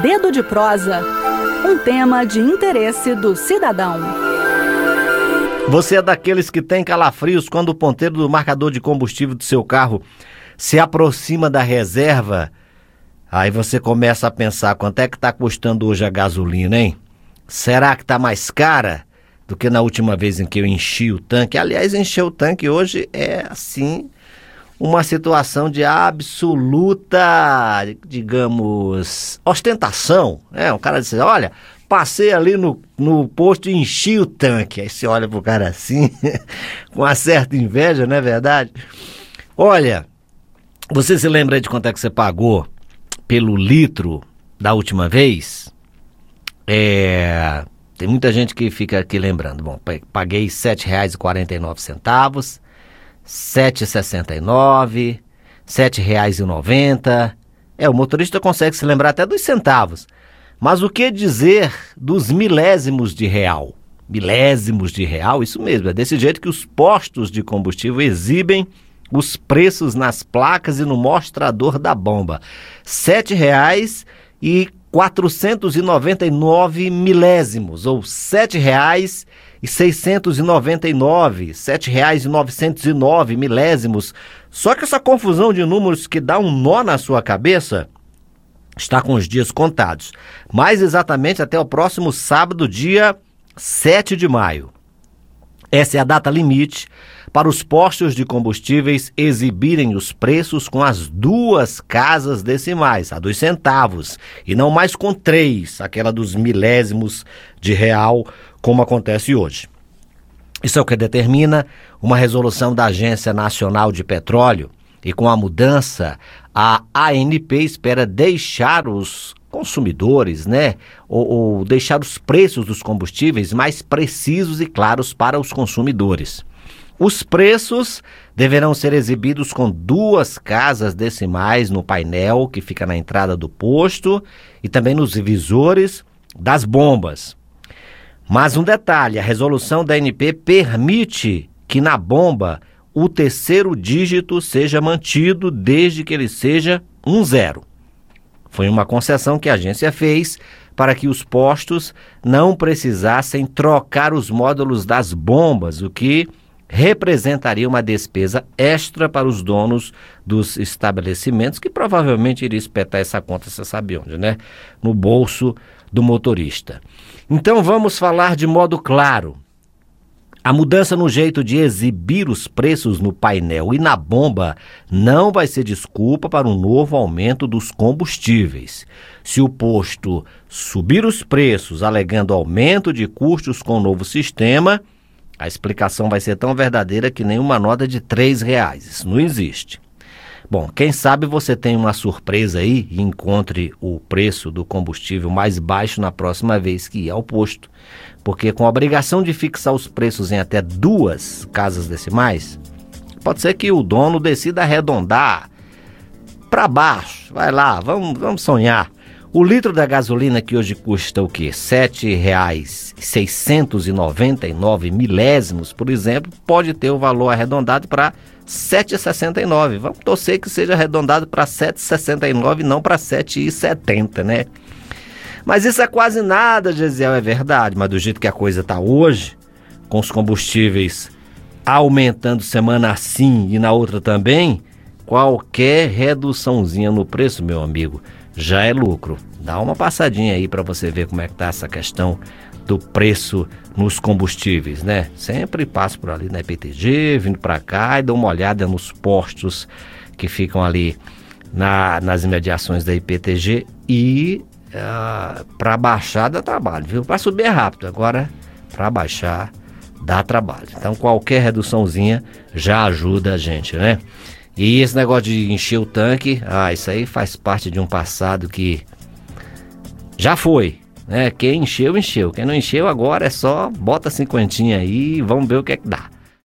Dedo de Prosa, um tema de interesse do cidadão. Você é daqueles que tem calafrios quando o ponteiro do marcador de combustível do seu carro se aproxima da reserva? Aí você começa a pensar, quanto é que está custando hoje a gasolina, hein? Será que está mais cara do que na última vez em que eu enchi o tanque? Aliás, encher o tanque hoje é, assim, uma situação de absoluta, digamos, ostentação. O cara diz, olha, passei ali no posto e enchi o tanque. Aí você olha pro cara assim, com uma certa inveja, não é verdade? Olha, você se lembra de quanto é que você pagou pelo litro da última vez? Tem muita gente que fica aqui lembrando. Bom, paguei R$ 7,49, R$ 7,69, R$ 7,90. O motorista consegue se lembrar até dos centavos. Mas o que dizer dos milésimos de real? Milésimos de real, isso mesmo, é desse jeito que os postos de combustível exibem os preços nas placas e no mostrador da bomba. R$ 7,499 milésimos, ou R$ 7,699, R$ 7,909 milésimos. Só que essa confusão de números que dá um nó na sua cabeça está com os dias contados. Mais exatamente até o próximo sábado, dia 7 de maio. Essa é a data limite para os postos de combustíveis exibirem os preços com as duas casas decimais, a dos centavos, e não mais com 3, aquela dos milésimos de real, como acontece hoje. Isso é o que determina uma resolução da Agência Nacional de Petróleo, e com a mudança, a ANP espera deixar os consumidores, ou deixar os preços dos combustíveis mais precisos e claros para os consumidores. Os preços deverão ser exibidos com duas casas decimais no painel que fica na entrada do posto e também nos visores das bombas. Mas um detalhe, a resolução da ANP permite que na bomba o terceiro dígito seja mantido desde que ele seja 10. Foi uma concessão que a agência fez para que os postos não precisassem trocar os módulos das bombas, o que representaria uma despesa extra para os donos dos estabelecimentos, que provavelmente iria espetar essa conta, você sabe onde, no bolso do motorista. Então vamos falar de modo claro. A mudança no jeito de exibir os preços no painel e na bomba não vai ser desculpa para um novo aumento dos combustíveis. Se o posto subir os preços alegando aumento de custos com o novo sistema, a explicação vai ser tão verdadeira que nem uma nota de R$ 3,00. Isso não existe. Bom, quem sabe você tem uma surpresa aí e encontre o preço do combustível mais baixo na próxima vez que ir ao posto. Porque com a obrigação de fixar os preços em até duas casas decimais, pode ser que o dono decida arredondar para baixo. Vai lá, vamos sonhar. O litro da gasolina que hoje custa o quê? R$ 7,699 milésimos, por exemplo, pode ter o valor arredondado para R$ 7,69. Vamos torcer que seja arredondado para R$ 7,69 e não para R$ 7,70, Mas isso é quase nada, Gesiel, é verdade. Mas do jeito que a coisa está hoje, com os combustíveis aumentando semana sim e na outra também, qualquer reduçãozinha no preço, meu amigo, já é lucro. Dá uma passadinha aí para você ver como é que está essa questão do preço nos combustíveis, Sempre passo por ali na IPTG, vindo para cá e dou uma olhada nos postos que ficam ali nas imediações da IPTG e para baixar dá trabalho, viu? Para subir é rápido, agora para baixar dá trabalho. Então qualquer reduçãozinha já ajuda a gente, E esse negócio de encher o tanque, isso aí faz parte de um passado que já foi, Quem encheu, encheu. Quem não encheu agora é só bota 50 aí e vamos ver o que é que dá.